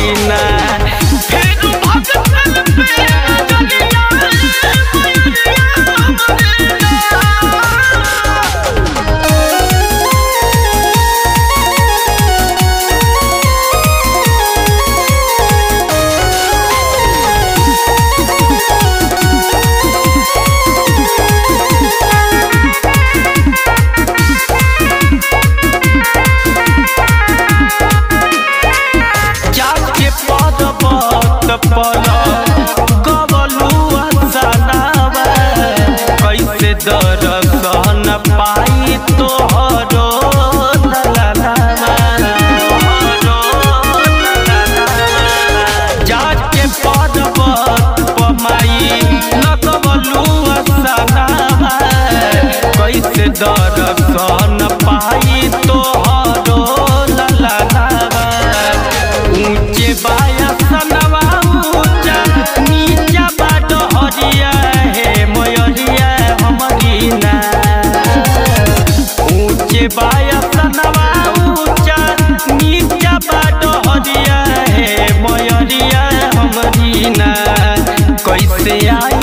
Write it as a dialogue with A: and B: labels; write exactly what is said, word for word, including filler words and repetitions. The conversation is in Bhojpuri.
A: महीना फिर भगतन पे जलिया कैसे दर्शन पाई तोहरो जाके पर्वत पमाई लगवलू असनावा कैसे दर्शन पाई तोहरो ललनावा ऊंचे बाया सनवा ऊंचा नीचा बाडो हरिया हे मयरिया हमरीना ऊंचे बाया सनवा ऊंचा नीचा बाडो हरिया हे मयरिया हमरीना कैसे आए